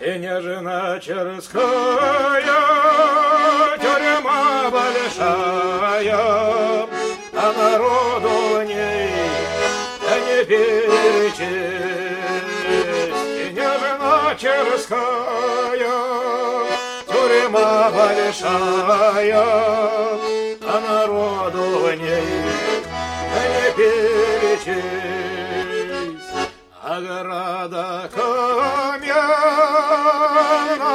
Снежина Черская, тюрьма большая, а народу в ней не перечесть. Снежина Черская, тюрьма большая, а народу в ней не перечесть. Ограда каменна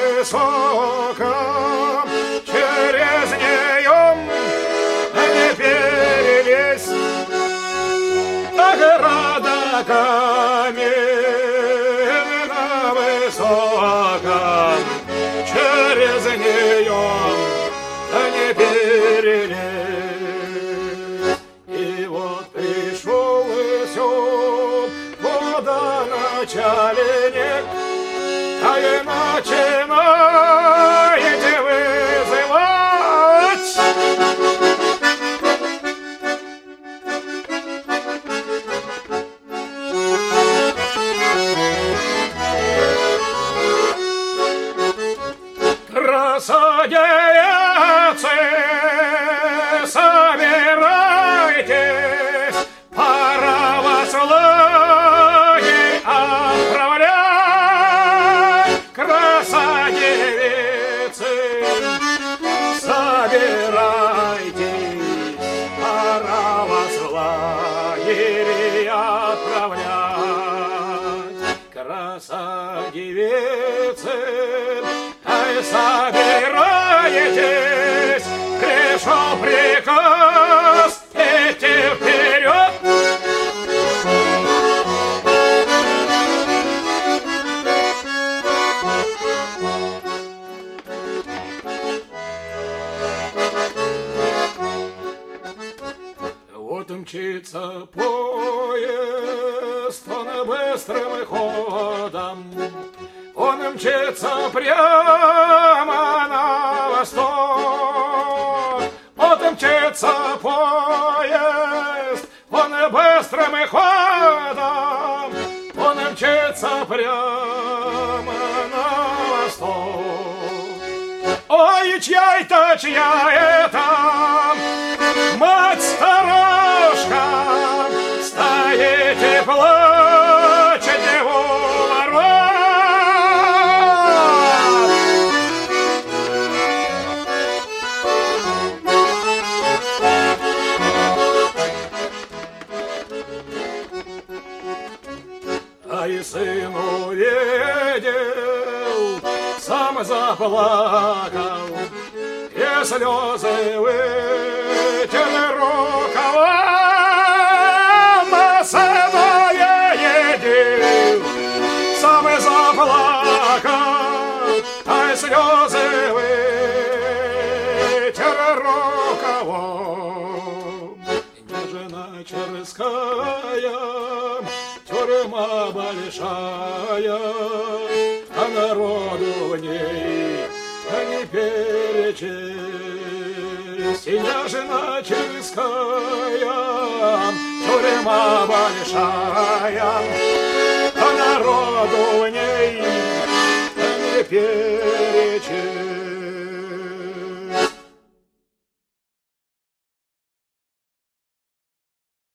высоком, через нее не перелезть. Ограда каменна высоком, через нее не перелезть. И вот пришел начальник, а и начинаете вызывать. Красавицы, собирайтесь, пора вас красавицы, собирайтесь, пора вас в лагерь отправлять. Красавицы, ай, собирайтесь, пришел приказ идти вперед. Вот мчится поезд, он быстрым ходом, он мчится прямо на восток. Вот мчится поезд, он быстрым ходом, он мчится прямо на восток. Ой, чья это мать-старушка, стоит и плачет его ворот. А и сын увидел, сам заплакал, и слезы вытер рукавом, сыное едил, сам заплакал, а слезы вытер рукавом. Снежина Черская, тюрьма большая, а народу в ней не перечесть. Снежина Черская, тюрьма большая, а народу в ней не перечесть.